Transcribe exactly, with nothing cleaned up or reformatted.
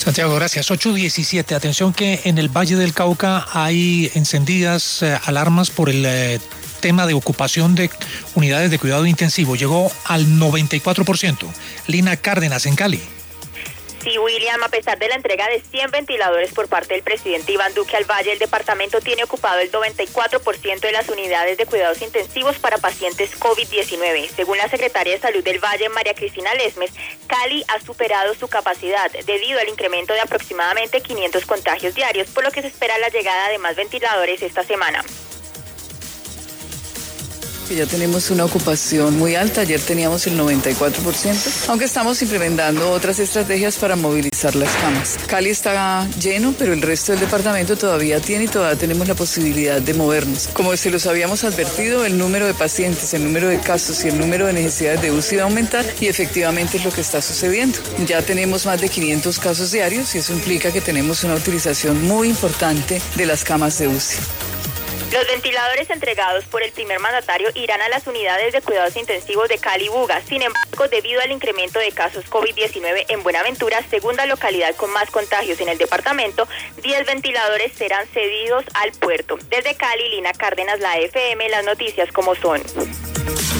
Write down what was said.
Santiago, gracias. ocho diecisiete. Atención que en el Valle del Cauca hay encendidas eh, alarmas por el eh, tema de ocupación de unidades de cuidado intensivo. Llegó al noventa y cuatro por ciento. Lina Cárdenas, en Cali. Sí, William, a pesar de la entrega de cien ventiladores por parte del presidente Iván Duque al Valle, el departamento tiene ocupado el noventa y cuatro por ciento de las unidades de cuidados intensivos para pacientes COVID diecinueve. Según la secretaria de Salud del Valle, María Cristina Lesmes, Cali ha superado su capacidad debido al incremento de aproximadamente quinientos contagios diarios, por lo que se espera la llegada de más ventiladores esta semana. Ya tenemos una ocupación muy alta, ayer teníamos el noventa y cuatro por ciento, aunque estamos implementando otras estrategias para movilizar las camas. Cali está lleno, pero el resto del departamento todavía tiene y todavía tenemos la posibilidad de movernos. Como se los habíamos advertido, el número de pacientes, el número de casos y el número de necesidades de U C I va a aumentar y efectivamente es lo que está sucediendo. Ya tenemos más de quinientos casos diarios y eso implica que tenemos una utilización muy importante de las camas de U C I. Los ventiladores entregados por el primer mandatario irán a las unidades de cuidados intensivos de Cali y Buga. Sin embargo, debido al incremento de casos COVID diecinueve en Buenaventura, segunda localidad con más contagios en el departamento, diez ventiladores serán cedidos al puerto. Desde Cali, Lina Cárdenas, la F M, las noticias como son.